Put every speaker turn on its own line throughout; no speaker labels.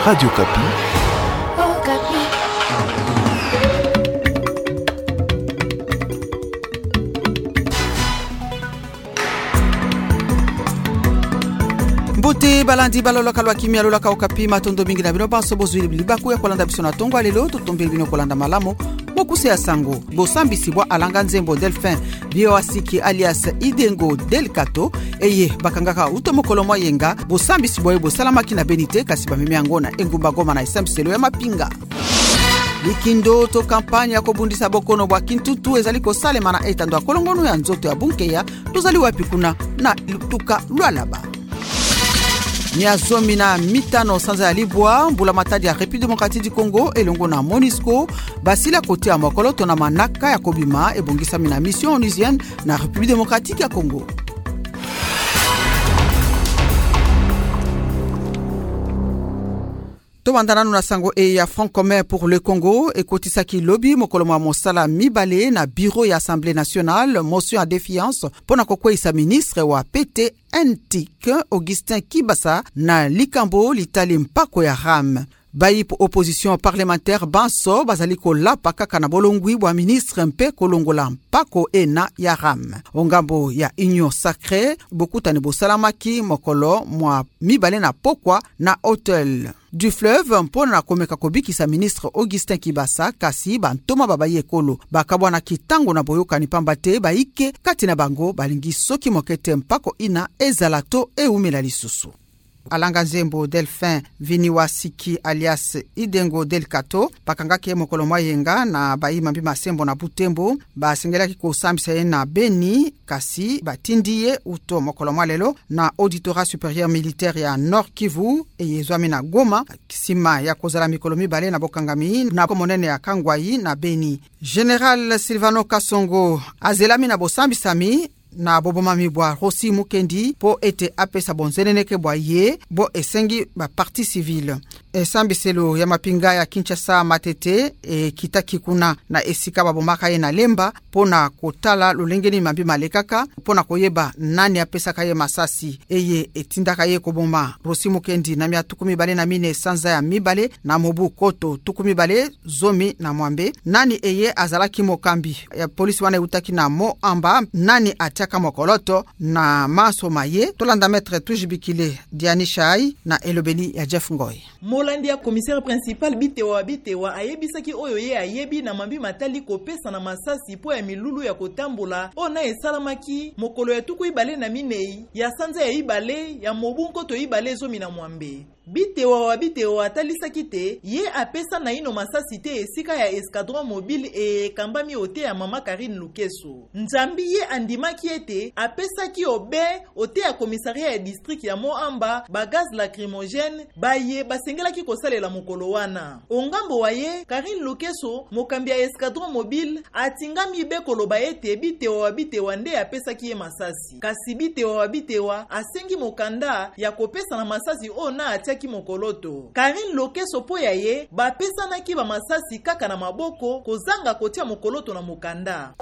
Radio Kapi.
Oh, Kapi.
Mbuti balandi balola kalwa kimia lola ka Okapi matondo mingi na bino baso bozwili bilibaku ya kolanda biso na tongo alelo totombeli bino kolanda malamu bokuse ya sango bosambisi bwa alanga nzembo Delphin bio asiki alias Idengo Delkato eye bakangaka utomokolo mwa yenga bosambisi bwa bosalamaki na benite kasi bamemi yango na engumba goma na isambiselo ya mapinga. Likindo to kampanya ya kobundisa bokono bwa kintutu ezali kosalema na etando ya kolongono ya nzoto ya bunkeya tozali wapi kuna na lutuka lwalaba. Miazomi na mitano sanza ya libwa mbula matadi ya République démocratique du Congo elongo na MONUSCO basila kote ya mokoloto na manaka ya kobima ebongisa mina mission onusienne na République démocratique ya Congo. Tobandana na sango e ya Front commun pour le Congo e kotisaki lobby mokoloma mosala mibale na bureau ya Assemblée nationale motion à défiance pona kokwesa ministre wa PT NTIC Augustin Kibasa na likambo litali mpako ya RAM. Bayi pour opposition parlementaire banso bazali kolapa kaka na bolongwi bwa ministre mpe kolongola mpako ena ya RAM. Ongambo ya Union Sacrée bokutani bosalamaki mokolo mwa mibale na pokwa na hotel du fleuve mpona komeka kobikisa ministre Augustin Kibasa kasi bantoma babaye ekolo bakabwana kitango na boyokani pamba te baike kati na bango balingi soki mokete mpako ina ezala to eumela lisusu. Alanga nzembo Delphin Viniwa Siki alias Idengo Delkato bakangaki mokolo mwa yenga na bayi mambi masembo na Butembo basengelaki kosambisa na Beni kasi batindiye uto mokolo mwa lelo na auditorat supérieur militaire ya Nord Kivu eyezwami na Goma kisima ya kozala mikolo mibale na bokangami na komonene ya Kangwai na Beni. General Silvano Kasongo azelami na bosambisami na bobomami bwa Rossi Mukendi po ete apesa bonzeneneke bwa ye bo esengi ba parti civile. Esambiselo ya mapinga ya Kinshasa Matete kitaki kuna na esika babomaka ye na Lemba pona kotala lulengeni mambi malekaka pona koyeba nani apesa kaye masasi eye etindaka ye koboma Rossi Mukendi na mia tukumi bale na mine sanza ya mibale na mobu koto tukumi bale zomi na mwambe nani eye azalaki mokambi ya polisi wana utaki na mo amba nani atiaka mokoloto na maso maye tolanda maître Tujibikile Diani Shai na elobeli ya Jeff Ngoy.
Molandi ya commissaire principal bitewa ayebisaki oyo ye ayebi na mambi matali kopesa na masasi po ya milulu ya kotambola ona esalamaki mokolo ya tuku ibale na minei ya sanza ya ibale ya mobunko to ibale zomi na mwambe. Bitewa atalisaki te ye apesa na ino masasi te esika ya escadron mobile e kambami ote ya mama Karine Lukeso. Nzambi ye andimaki ete apesaki obe ote ya komisaria ya district ya Moamba bagaz lacrymogène baye basengelaki kosalela mokolo wana. Ongambo wa ye Karine Lukeso mokambi ya escadron mobile atingami be koloba ete bitewa nde apesaki ye masasi. Kasi bitewa asengi mokanda ya kopesa na masasi ona atiaki mokoloto. Karine Lukeso po ya ye bapesa naki ba masasi kaka na maboko kozanga kotia mokoloto na mokanda.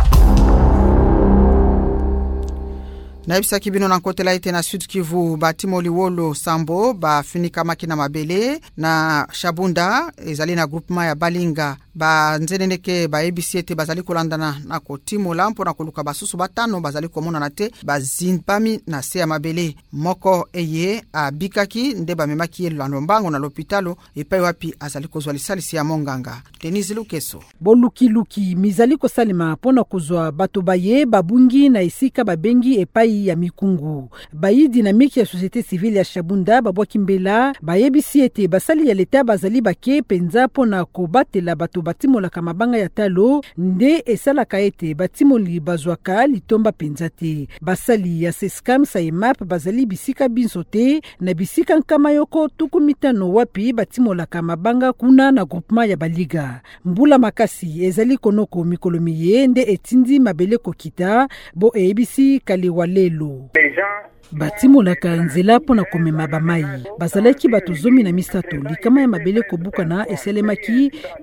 Naibisa kibino na kotela ite na Sud Kivu batimo Liwolo Sambo ba finika makina mabele na Shabunda ezali na groupement ya Balinga ba nzeneneke ba ABCT bazali kolandana na kotimo lampo na koluka basusu batano bazali komona na te bazinpami na se ya mabele moko eye abikaki nde bamemaki ye lwandombango na lopitalo epai wapi azali kozwa lisalisi ya monganga. Denise Lukeso
boluki mizali kosalima pona kozwa bato baye babungi na esika babengi epai ya mikungu bayi dynamique ya société civile ya Shabunda babwaki mbela bayebisi ete basali ya leta bazali bake penza pona kobatela bato batimolaka mabanga ya talo nde esalaka ete batimoli bazwaka litomba penza te. Basali ya Seskam Saimap bazali bisika binso te na bisika nkama yoko tukumitano wapi batimolaka mabanga kuna na groupement ya Baliga. Mbula makasi ezali konoko mikolomiye nde etindi mabele kokita bo ebisi kaliwalelo. Batimolaka nzela pona komema bamai bazalaki bato zomi na misato likama ya mabele kobuka na eselemaki pe ezipi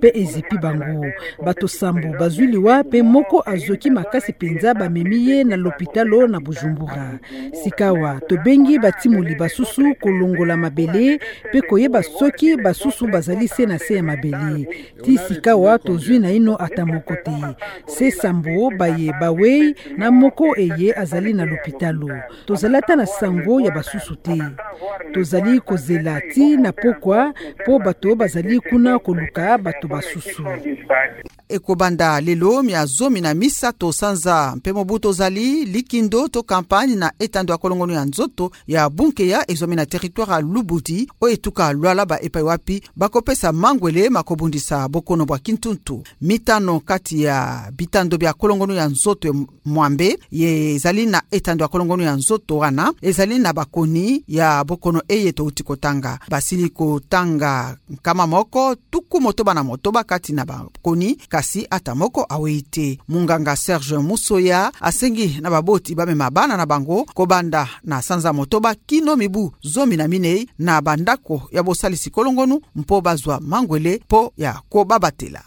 epi bango. Bato sambo bazwiliwa pe moko azoki makasi penza bamemiye na lopitalo na Bujumbura. Sikawa tobengi batimuli basusu kolongola mabele pe koyeba soki basusu bazali se na se ya mabele. Ti sikawa tozwi na ino ata moko te. Se sambo baye bawei na moko eye azali na lopitalo. Tozalata na sango ya basusu te. Tozali kozela ti na pokwa po bato bazali kuna koluka bato basusu.
Ekobanda lelo miazomi na misato sanza mpe mobuto zali likindo to kampagne na etando ya kolongono ya nzoto ya bunkeya ezomi na territoire ya Lubudi o etuka lwala ba epai wapi bakopesa mangwele makobundisa bokono bwa kintuntu. Mitano kati ya bitando bya kolongono ya nzoto mwambe ye ezali na etando ya kolongono ya nzoto wana ezali na bakoni ya bokono eye to utikotanga basili kotanga kama moko tuku motoba na motoba kati na bakoni kasi atamoko aweite. Munganga Serge Musoya asengi na baboti bamema bana na bango kobanda na sanza motoba kino mibu zomi na minei na bandako ya bosalisi kolongonu mpo bazwa mangwele po ya kobabatela.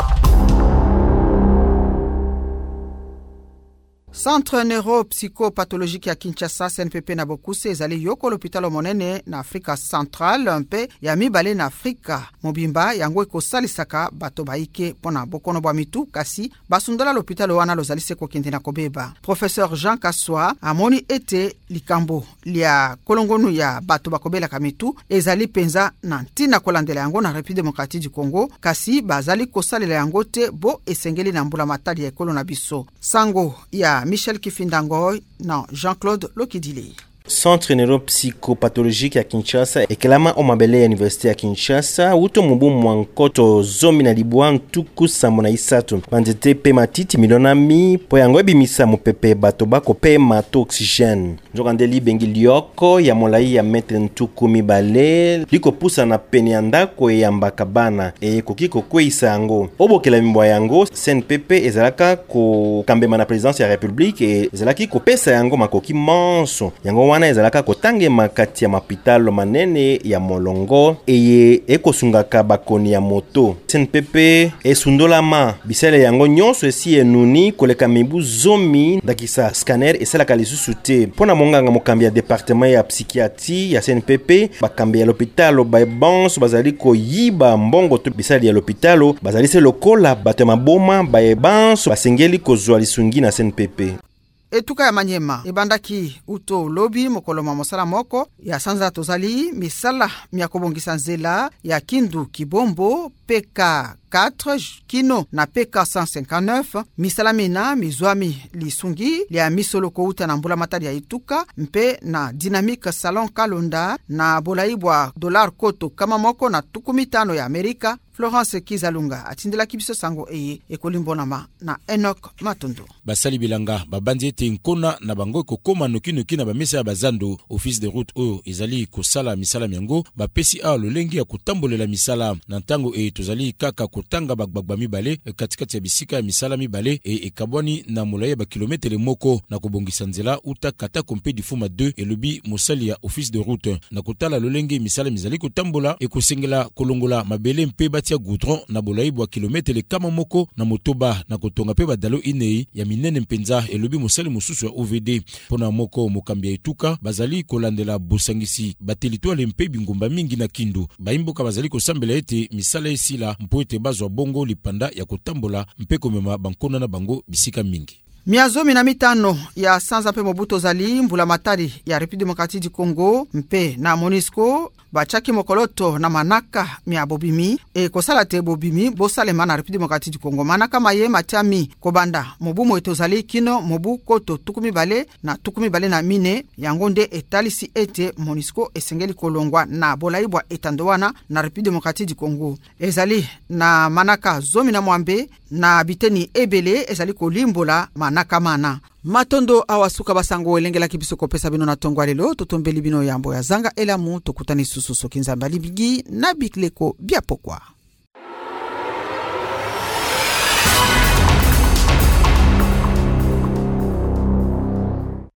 Centre neuropsychopathologique ya Kinshasa CNPP na Bokuse ezali yoko l'hôpital monene na Afrika Central mpe ya mibale na Afrika mobimba yango ekosalisaka bato baike pona bokono bwa mitu kasi basundola l'hôpital wana lozali se kokende na kobeba. Professeur Jean Kaswa amoni ete likambo lia kolongonu ya bato bakobela kamitu ezali penza na ntina kolandela yango na République démocratique du Congo kasi bazali kosalela yango te bo esengeli na mbula matali ya ekolo na biso. Sango ya Michel Kifindango na Jean-Claude Lokidile.
Centre neuropsychopathologique ya Kinshasa ekelama omabele ya Université ya Kinshasa uto mubu mwankoto zomi na libwa ntuku sambo na isatu banzete pe matiti milionami po yango ebimisa mupepe bato bako pe mato oxygène njokandeli bengi lioko ya molai ya metre ntuku mibale liko pusa na pene ya ndako ya mbakabana koki kokweisa yango obokela mibwa yango CNPP ezalaka ko kambema na présidence ya République ezalaki kopesa yango makoki manso yango wana ezalaka kotangema kati ya mapitalo manene ya molongo eye ekosungaka bakoni ya moto. CNPP esundolama bisele yango nyonso esi enuni koleka mibu zomi ndakisa scanner esalaka lisusu te. Pona monganga mokambi ya département ya psychiatrie ya CNPP bakambi ya l'hôpital baebanso bazali koyiba mbongo to bisali ya l'hôpital bazali se lokola bato maboma baebanso basengeli kozwa lisungi na CNPP.
Etuka ya Manyema ebandaki uto lobi mokoloma mosala moko ya sanza tozali misala miakobongisa nzela ya kindu kibombo PK4 kino na PK159 misala mina mizwami lisungi lia misolo kouta na mbula matari ya ituka mpe na Dynamique Salon Kalonda na bolaibwa $1 koto kama moko na tukumitano ya Amerika. Florence Kizalunga atindela kibiso sango eye ekolimbonama na Enoch Matondo.
Basali bilanga babandi ete nkona na bango kokoma noki na bamesa ya bazando office de route o ezali kosala misala miango bapesi a lolengi ya kotambolela misala na ntango tozali kaka kotanga bagbagba mibale katikati ya bisika ya misala mibale ekabwani na molaya ba kilometre moko na kobongisa nzela uta kata kompe difuma 2 elobi mosali ya office de route na kotala lolengi misala mizali kotambola ekosengela kolongola mabele mpe tia goudron na bolaibu wa kilometre kama moko na motoba na kotonga pe badalo inei ya minene mpenza elobi mosali mususu ya OVD pona moko mokambi ya etuka bazali kolandela bosangisi batelitwale mpe bingumba mingi na kindu baimboka bazali kosambela ete misala esila mpo ete bazwa bongo lipanda ya kotambola mpe komema bankona na bango bisika mingi.
Miazomi na mitano ya sanza pe mobuto zali mbula matari ya République démocratique du Congo mpe na MONUSCO bachaki mokoloto na manaka mia bobimi kosala te bobimi bosalema na République démocratique du Congo manaka maye matiami kobanda mobumo etozali kino mobu koto tukumi bale na mine yango nde etalisi ete MONUSCO esengeli kolongwa na bolaibwa etandowana na République démocratique du Congo ezali na manaka zomi na mwambe na biteni ebele ezali kolimbola manaka mana. Matondo awasuka basango elengela kibiso kopesa bino na tongwa lelo totombeli bino yambo ya zanga elamu tokutani susu sokinza mbali bigi na bikleko biapokwa.